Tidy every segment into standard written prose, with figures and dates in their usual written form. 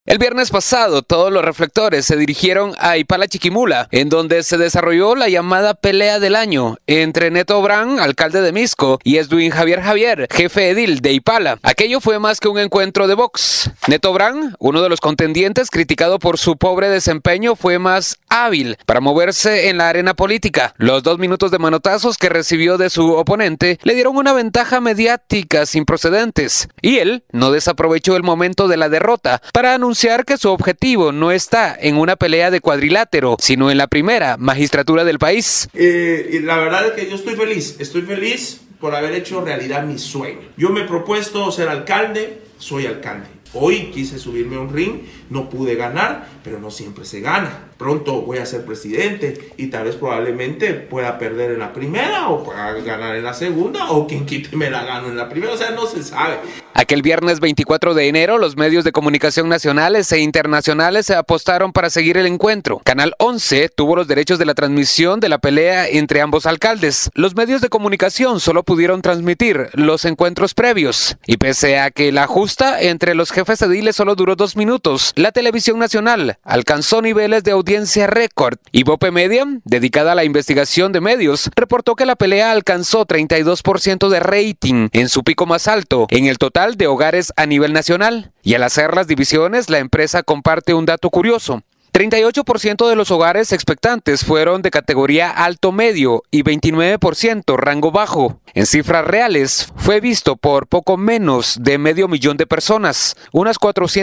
El viernes pasado, todos los reflectores se dirigieron a Ipala Chiquimula, en donde se desarrolló la llamada pelea del año entre Neto Brand, alcalde de Misco, y Edwin Javier, jefe edil de Ipala. Aquello fue más que un encuentro de box. Neto Brand, uno de los contendientes criticado por su pobre desempeño, fue más hábil para moverse en la arena política. Los 2 minutos de manotazos que recibió de su oponente le dieron una ventaja mediática sin precedentes, y él no desaprovechó el momento de la derrota para anunciar que su objetivo no está en una pelea de cuadrilátero, sino en la primera magistratura del país. Y la verdad es que yo estoy feliz por haber hecho realidad mi sueño. Yo me he propuesto ser alcalde, soy alcalde. Hoy quise subirme a un ring, no pude ganar, pero no siempre se gana. Pronto voy a ser presidente y tal vez probablemente pueda perder en la primera o pueda ganar en la segunda, o quien quite me la gano en la primera, o sea, no se sabe. Aquel viernes 24 de enero, los medios de comunicación nacionales e internacionales se apostaron para seguir el encuentro. Canal 11 tuvo los derechos de la transmisión de la pelea entre ambos alcaldes. Los medios de comunicación solo pudieron transmitir los encuentros previos. Y pese a que la justa entre los jefes ediles solo duró 2 minutos, la televisión nacional alcanzó niveles de audiencia récord. Y Bope Media, dedicada a la investigación de medios, reportó que la pelea alcanzó 32% de rating, en su pico más alto en el total de hogares a nivel nacional. Y al hacer las divisiones, la empresa comparte un dato curioso. 38% de los hogares expectantes fueron de categoría alto-medio y 29% rango bajo. En cifras reales, fue visto por poco menos de 500,000 de personas, unas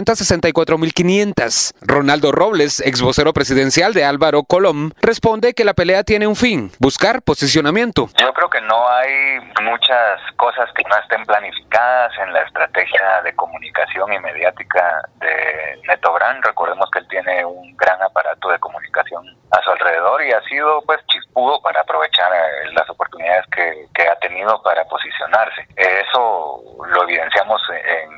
464,500. Ronaldo Robles, ex vocero presidencial de Álvaro Colom, responde que la pelea tiene un fin: buscar posicionamiento. Yo creo que no hay muchas cosas que no estén planificadas en la estrategia de comunicación y mediática de Neto Brand. Recordemos que él tiene un gran aparato de comunicación a su alrededor y ha sido chispudo para aprovechar las oportunidades que ha tenido para posicionarse. Eso lo evidenciamos en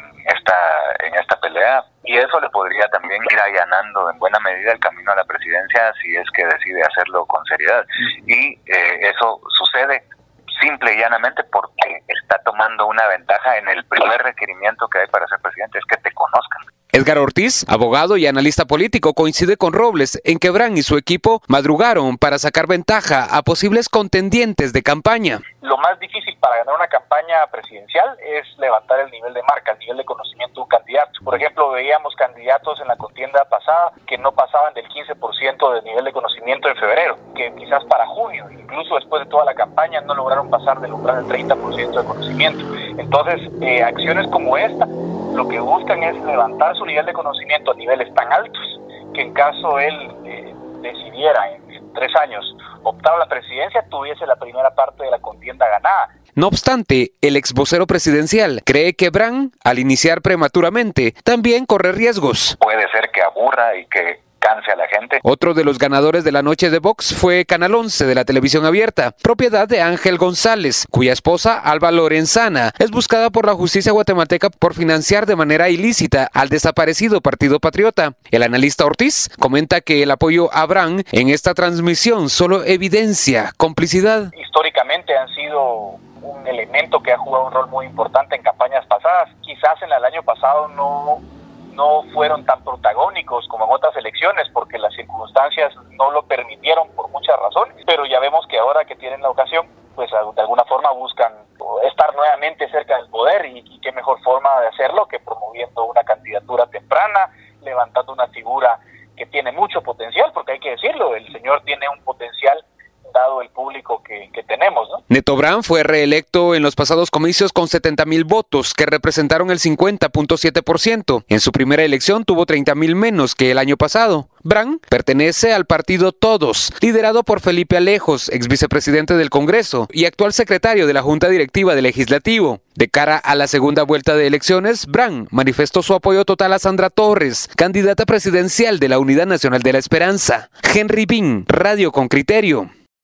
esta pelea, y eso le podría también ir allanando en buena medida el camino a la presidencia si es que decide hacerlo con seriedad. Y eso sucede simple y llanamente porque está tomando una ventaja en el primer requerimiento que hay para ser presidente, es que te conozcan. Edgar Ortiz, abogado y analista político, coincide con Robles en que Brand y su equipo madrugaron para sacar ventaja a posibles contendientes de campaña. Lo más difícil para ganar una campaña presidencial es levantar el nivel de marca, el nivel de conocimiento de un candidato. Por ejemplo, veíamos candidatos en la contienda pasada que no pasaban del 15% del nivel de conocimiento en febrero, que quizás para junio, incluso después de toda la campaña, no lograron pasar del umbral del 30% de conocimiento. Entonces, acciones como esta lo que buscan es levantar su nivel de conocimiento a niveles tan altos que en caso él decidiera en 3 años optar a la presidencia, tuviese la primera parte de la contienda ganada. No obstante, el ex vocero presidencial cree que Brand, al iniciar prematuramente, también corre riesgos. Puede ser que aburra y que canse a la gente. Otro de los ganadores de la noche de box fue Canal 11 de la televisión abierta, propiedad de Ángel González, cuya esposa, Alba Lorenzana, es buscada por la justicia guatemalteca por financiar de manera ilícita al desaparecido Partido Patriota. El analista Ortiz comenta que el apoyo a Brand en esta transmisión solo evidencia complicidad. Históricamente han sido un elemento que ha jugado un rol muy importante en campañas pasadas. Quizás en el año pasado no fueron tan protagónicos como en otras elecciones porque las circunstancias no lo permitieron por muchas razones, pero ya vemos que ahora que tienen la ocasión, pues de alguna forma buscan estar nuevamente cerca del poder, y qué mejor forma de hacerlo que promoviendo una candidatura temprana, levantando una figura que tiene mucho potencial, porque hay que decirlo, el señor tiene un potencial dado el público que tenemos, ¿no? Neto Brand fue reelecto en los pasados comicios con 70,000 votos, que representaron el 50.7%. En su primera elección tuvo 30,000 menos que el año pasado. Brand pertenece al partido Todos, liderado por Felipe Alejos, ex vicepresidente del Congreso y actual secretario de la Junta Directiva del Legislativo. De cara a la segunda vuelta de elecciones, Brand manifestó su apoyo total a Sandra Torres, candidata presidencial de la Unidad Nacional de la Esperanza. Henry Bin, Radio con Criterio.